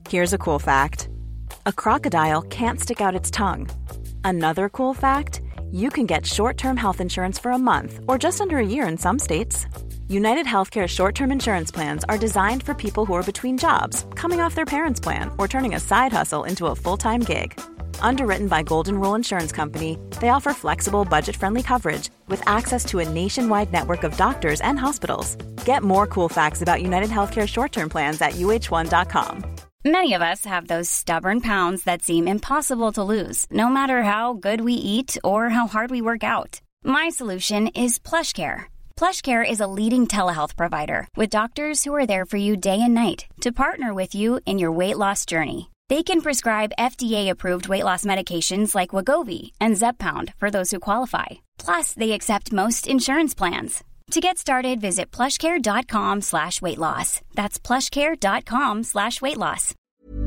Here's a cool fact. A crocodile can't stick out its tongue. Another cool fact, you can get short-term health insurance for a month or just under a year in some states. United Healthcare short-term insurance plans are designed for people who are between jobs, coming off their parents' plan, or turning a side hustle into a full-time gig. Underwritten by Golden Rule Insurance Company, they offer flexible, budget-friendly coverage with access to a nationwide network of doctors and hospitals. Get more cool facts about United Healthcare short-term plans at uh1.com. Many of us have those stubborn pounds that seem impossible to lose, no matter how good we eat or how hard we work out. My solution is PlushCare. PlushCare is a leading telehealth provider with doctors who are there for you day and night to partner with you in your weight loss journey. They can prescribe FDA-approved weight loss medications like Wegovy and Zepbound for those who qualify. Plus, they accept most insurance plans. To get started, visit plushcare.com/weightloss. That's plushcare.com/weightloss.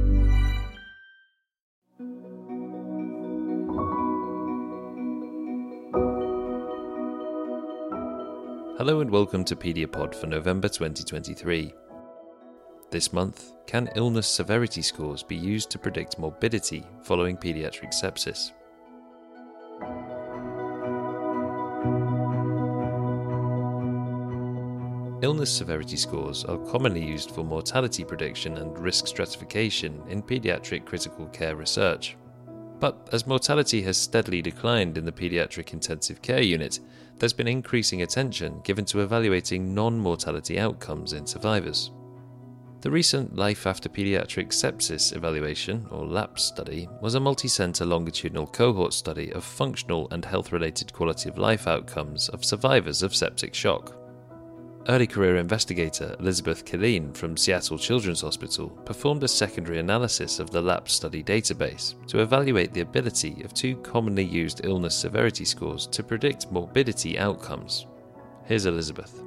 Hello and welcome to Pediapod for November 2023. This month, can illness severity scores be used to predict morbidity following pediatric sepsis? Illness severity scores are commonly used for mortality prediction and risk stratification in pediatric critical care research. But as mortality has steadily declined in the pediatric intensive care unit, there's been increasing attention given to evaluating non-mortality outcomes in survivors. The recent Life After Pediatric Sepsis Evaluation, or LAPS study, was a multi-centre longitudinal cohort study of functional and health-related quality of life outcomes of survivors of septic shock. Early career investigator Elizabeth Killeen from Seattle Children's Hospital performed a secondary analysis of the LAPS study database to evaluate the ability of two commonly used illness severity scores to predict morbidity outcomes. Here's Elizabeth.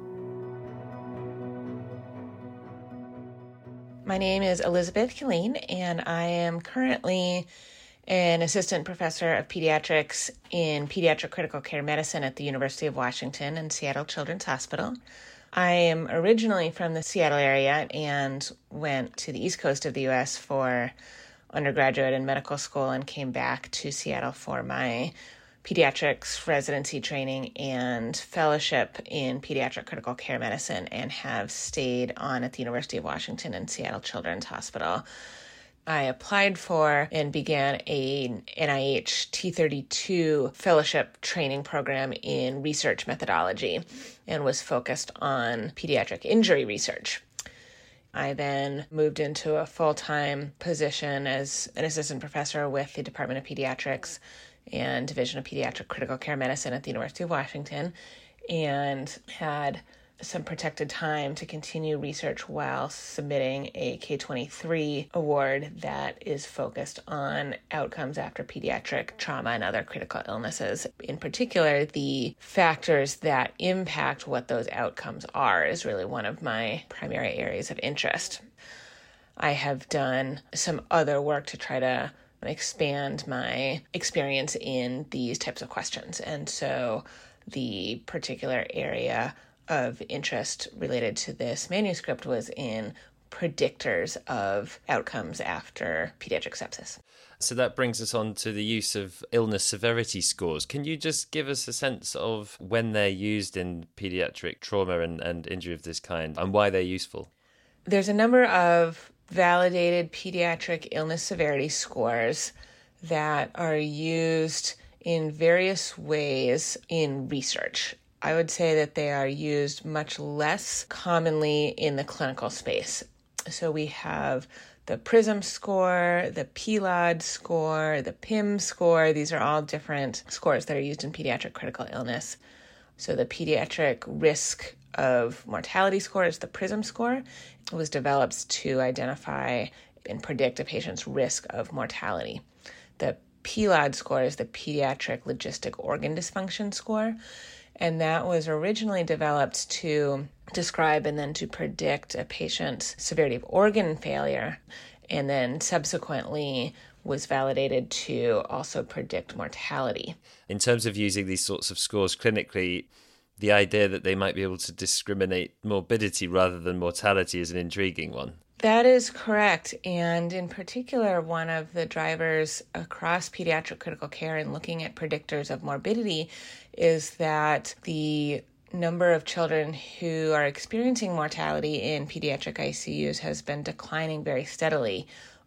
My name is Elizabeth Killeen, and I am currently an assistant professor of pediatrics in pediatric critical care medicine at the University of Washington and Seattle Children's Hospital. I am originally from the Seattle area and went to the East Coast of the U.S. for undergraduate and medical school and came back to Seattle for my pediatrics residency training and fellowship in pediatric critical care medicine, and have stayed on at the University of Washington and Seattle Children's Hospital. I applied for and began a NIH T32 fellowship training program in research methodology and was focused on pediatric injury research. I then moved into a full-time position as an assistant professor with the Department of Pediatrics and Division of Pediatric Critical Care Medicine at the University of Washington, and had some protected time to continue research while submitting a K-23 award that is focused on outcomes after pediatric trauma and other critical illnesses. In particular, the factors that impact what those outcomes are is really one of my primary areas of interest. I have done some other work to try to expand my experience in these types of questions, and so the particular area of interest related to this manuscript was in predictors of outcomes after pediatric sepsis. So that brings us on to the use of illness severity scores. Can you just give us a sense of when they're used in pediatric trauma and injury of this kind, and why they're useful? There's a number of validated pediatric illness severity scores that are used in various ways in research. I would say that they are used much less commonly in the clinical space. So we have the PRISM score, the PLOD score, the PIM score. These are all different scores that are used in pediatric critical illness. So the pediatric risk of mortality score is the PRISM score. It was developed to identify and predict a patient's risk of mortality. The PLOD score is the pediatric logistic organ dysfunction score. And that was originally developed to describe and then to predict a patient's severity of organ failure, and then subsequently was validated to also predict mortality. In terms of using these sorts of scores clinically, the idea that they might be able to discriminate morbidity rather than mortality is an intriguing one. That is correct. And in particular, one of the drivers across pediatric critical care in looking at predictors of morbidity is that the number of children who are experiencing mortality in pediatric ICUs has been declining very steadily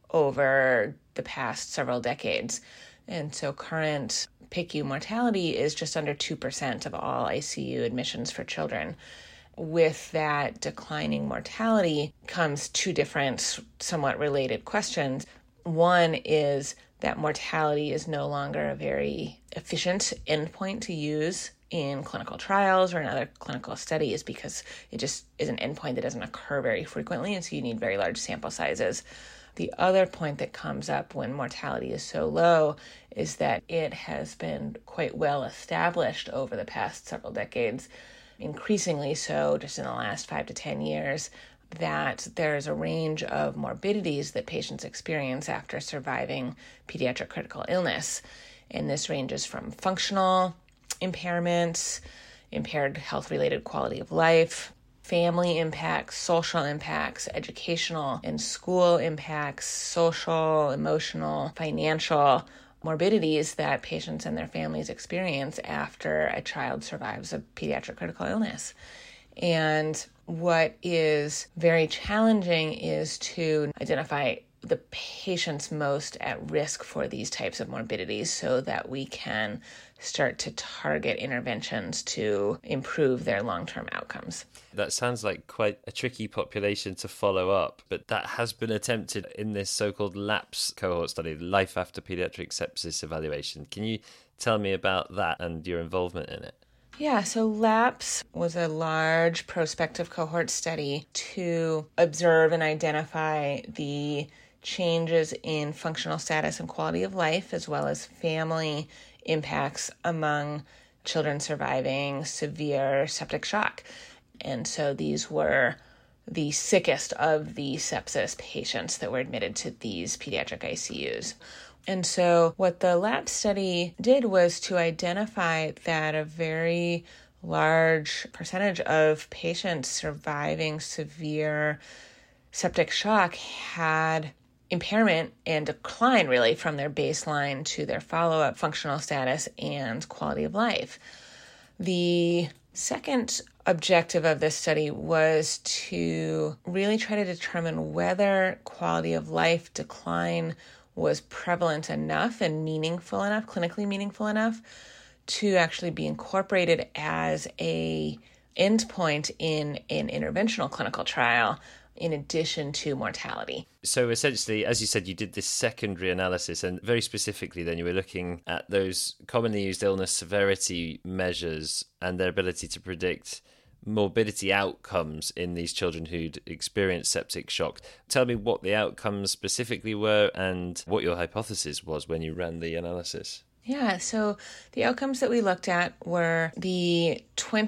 over the past several decades. And so current PICU mortality is just under 2% of all ICU admissions for children. With that declining mortality comes two different, somewhat related questions. One is that mortality is no longer a very efficient endpoint to use in clinical trials or in other clinical studies because it just is an endpoint that doesn't occur very frequently, and so you need very large sample sizes. The other point that comes up when mortality is so low is that it has been quite well established over the past several decades, increasingly so just in the last 5 to 10 years, that there's a range of morbidities that patients experience after surviving pediatric critical illness. And this ranges from functional impairments, impaired health-related quality of life, family impacts, social impacts, educational and school impacts, social, emotional, financial morbidities that patients and their families experience after a child survives a pediatric critical illness. And what is very challenging is to identify the patients most at risk for these types of morbidities so that we can start to target interventions to improve their long-term outcomes. That sounds like quite a tricky population to follow up, but that has been attempted in this so-called LAPS cohort study, Life After Pediatric Sepsis Evaluation. Can you tell me about that and your involvement in it? Yeah, so LAPS was a large prospective cohort study to observe and identify the changes in functional status and quality of life, as well as family impacts among children surviving severe septic shock. And so these were the sickest of the sepsis patients that were admitted to these pediatric ICUs. And so what the LAPS study did was to identify that a very large percentage of patients surviving severe septic shock had impairment and decline really from their baseline to their follow-up functional status and quality of life. The second objective of this study was to really try to determine whether quality of life decline was prevalent enough and meaningful enough, clinically meaningful enough, to actually be incorporated as a endpoint in an interventional clinical trial in addition to mortality. So essentially, as you said, you did this secondary analysis, and very specifically then you were looking at those commonly used illness severity measures and their ability to predict morbidity outcomes in these children who'd experienced septic shock. Tell me what the outcomes specifically were and what your hypothesis was when you ran the analysis. Yeah, so the outcomes that we looked at were the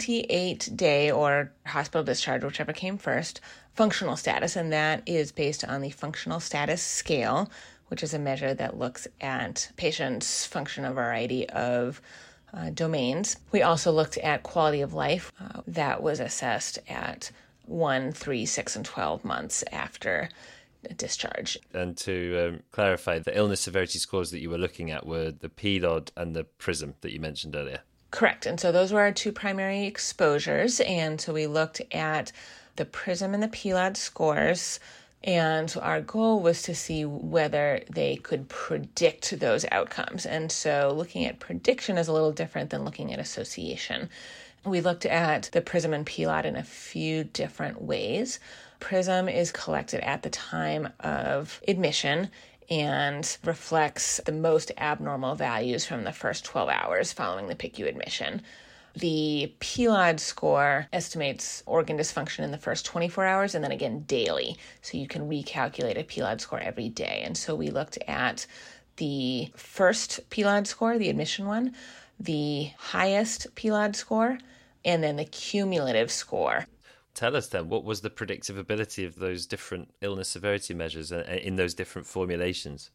28-day or hospital discharge, whichever came first, functional status, and that is based on the functional status scale, which is a measure that looks at patients' function in a variety of domains. We also looked at quality of life that was assessed at 1, 3, 6, and 12 months after discharge. And to clarify, the illness severity scores that you were looking at were the PLOD and the PRISM that you mentioned earlier. Correct. And so those were our two primary exposures. And so we looked at the PRISM and the PLOD scores. And our goal was to see whether they could predict those outcomes. And so looking at prediction is a little different than looking at association. We looked at the PRISM and PLOD in a few different ways. PRISM is collected at the time of admission and reflects the most abnormal values from the first 12 hours following the PICU admission. The PLOD score estimates organ dysfunction in the first 24 hours and then again daily. So you can recalculate a PLOD score every day. And so we looked at the first PLOD score, the admission one, the highest PLOD score, and then the cumulative score. Tell us then, what was the predictive ability of those different illness severity measures in those different formulations?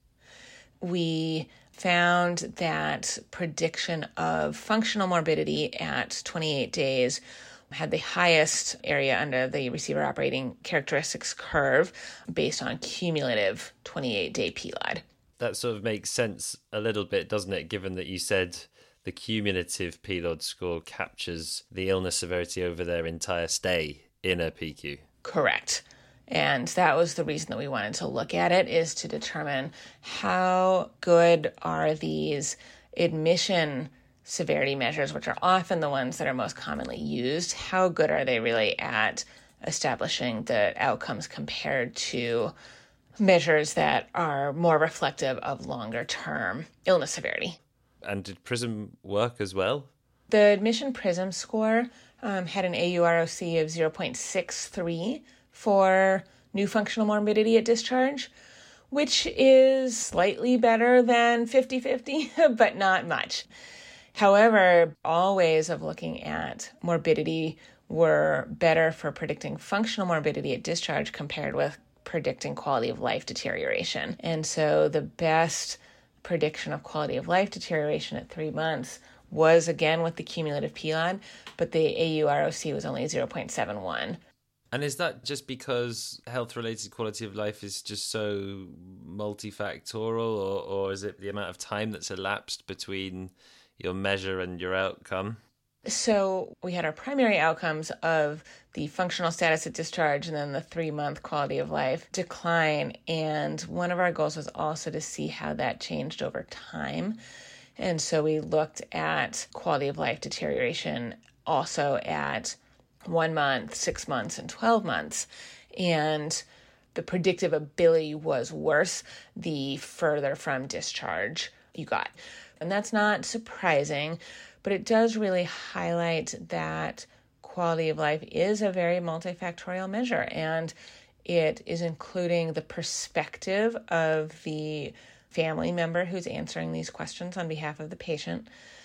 We found that prediction of functional morbidity at 28 days had the highest area under the receiver operating characteristics curve based on cumulative 28-day PLOD. That sort of makes sense a little bit, doesn't it, given that you said the cumulative PLOD score captures the illness severity over their entire stay in a PICU. Correct. And that was the reason that we wanted to look at it, is to determine how good are these admission severity measures, which are often the ones that are most commonly used, how good are they really at establishing the outcomes compared to measures that are more reflective of longer-term illness severity. And did PRISM work as well? The admission PRISM score had an AUROC of 0.63 for new functional morbidity at discharge, which is slightly better than 50-50, but not much. However, all ways of looking at morbidity were better for predicting functional morbidity at discharge compared with predicting quality of life deterioration. And so the best prediction of quality of life deterioration at 3 months was again with the cumulative PLOD, but the AUROC was only 0.71. And is that just because health-related quality of life is just so multifactorial, or is it the amount of time that's elapsed between your measure and your outcome? So we had our primary outcomes of the functional status at discharge and then the 3-month quality of life decline. And one of our goals was also to see how that changed over time. And so we looked at quality of life deterioration also at 1 month, 6 months, and 12 months. And the predictive ability was worse the further from discharge you got. And that's not surprising, but it does really highlight that quality of life is a very multifactorial measure, and it is including the perspective of the family member who's answering these questions on behalf of the patient.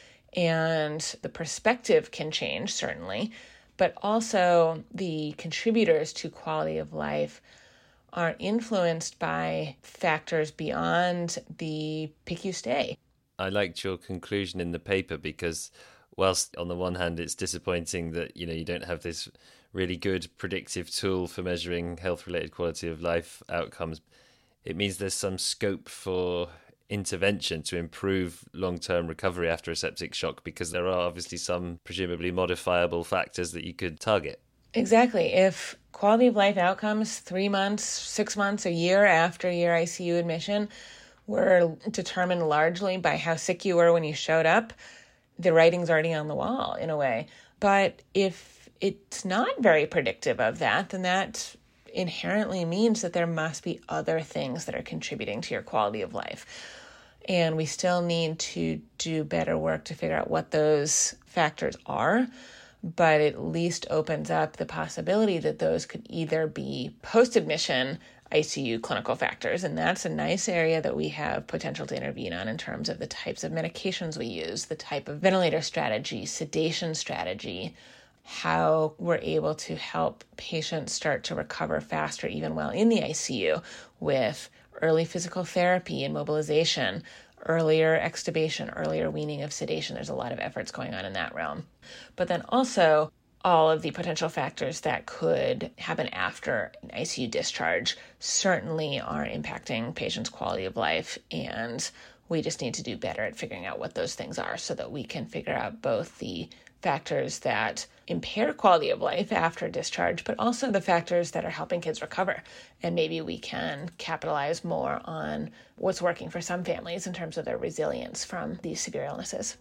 And the perspective can change, certainly, but also the contributors to quality of life are influenced by factors beyond the PICU stay. I liked your conclusion in the paper because whilst on the one hand it's disappointing that you don't have this really good predictive tool for measuring health-related quality of life outcomes, it means there's some scope for intervention to improve long-term recovery after a septic shock, because there are obviously some presumably modifiable factors that you could target. Exactly. If quality of life outcomes 3 months, 6 months, a year after your ICU admission were determined largely by how sick you were when you showed up, the writing's already on the wall in a way. But if it's not very predictive of that, then that inherently means that there must be other things that are contributing to your quality of life. And we still need to do better work to figure out what those factors are, but at least opens up the possibility that those could either be post-admission ICU clinical factors, and that's a nice area that we have potential to intervene on in terms of the types of medications we use, the type of ventilator strategy, sedation strategy, how we're able to help patients start to recover faster even while in the ICU with early physical therapy and mobilization, earlier extubation, earlier weaning of sedation. There's a lot of efforts going on in that realm. But then also all of the potential factors that could happen after an ICU discharge certainly are impacting patients' quality of life, and we just need to do better at figuring out what those things are so that we can figure out both the factors that impair quality of life after discharge, but also the factors that are helping kids recover. And maybe we can capitalize more on what's working for some families in terms of their resilience from these severe illnesses.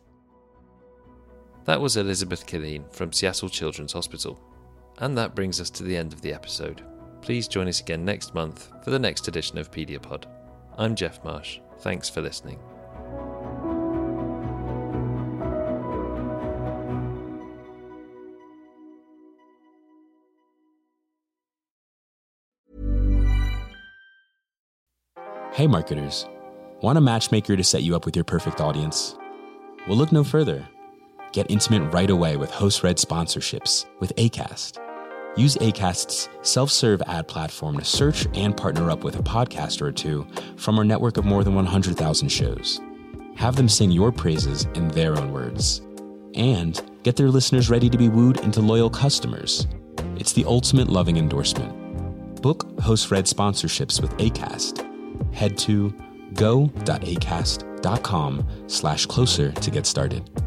That was Elizabeth Killeen from Seattle Children's Hospital. And that brings us to the end of the episode. Please join us again next month for the next edition of Pediapod. I'm Jeff Marsh. Thanks for listening. Hey marketers, want a matchmaker to set you up with your perfect audience? Well, look no further. Get intimate right away with host-read sponsorships with Acast. Use Acast's self-serve ad platform to search and partner up with a podcaster or two from our network of more than 100,000 shows. Have them sing your praises in their own words. And get their listeners ready to be wooed into loyal customers. It's the ultimate loving endorsement. Book Host Red sponsorships with Acast. Head to go.acast.com/closer to get started.